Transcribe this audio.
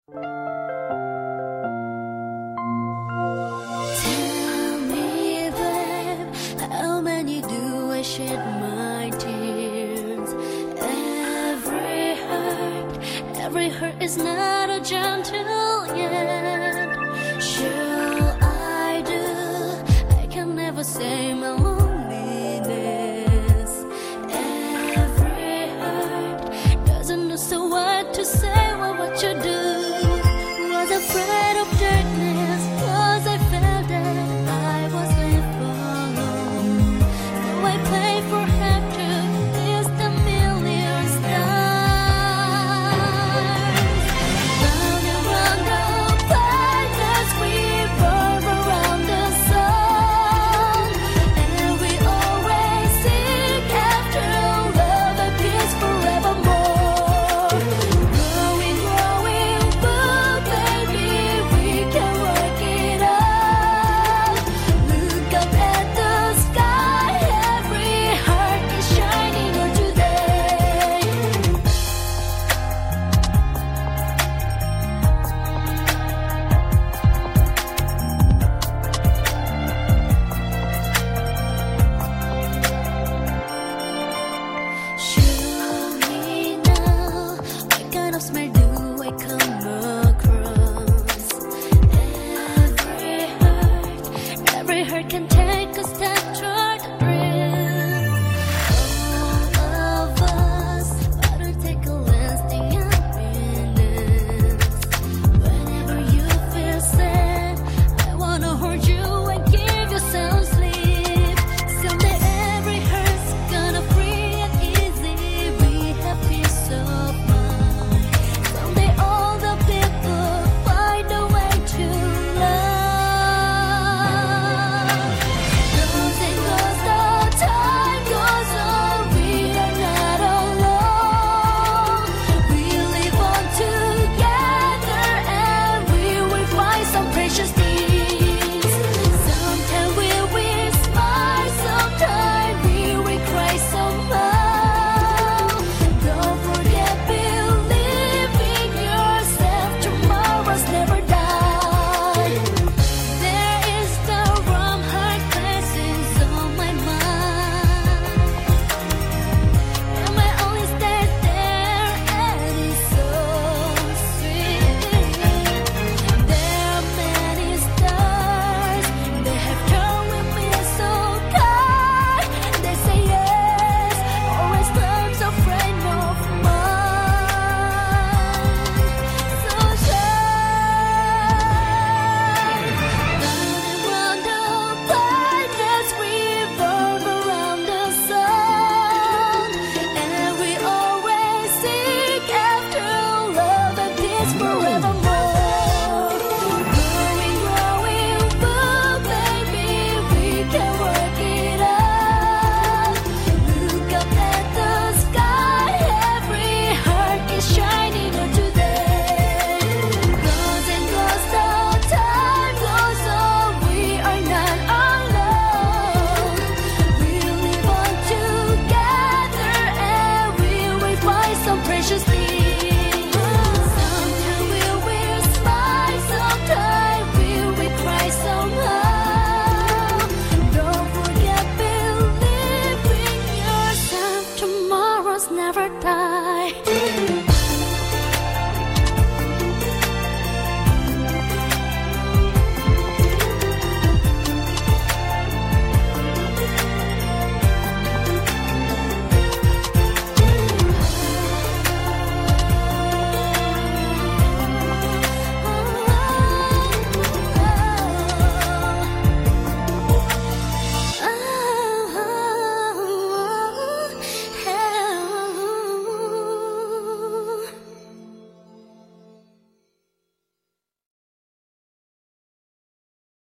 Tell me, babe, how many do I shed my tears? Every hurt is not a gentle yet. Shall I do? I can never say my loneliness. Every hurt doesn't know so what to say or what to do. Was afraid of darkness, 'cause I felt that I was left alone. So I pray for help to kiss the million stars. Round and round the planets we revolve around the sun, and we always seek after love and peace forevermore. Growing, but baby, we can work it out. Look up at the sky, every heart is shining on today. Show me now, what kind of smell do I come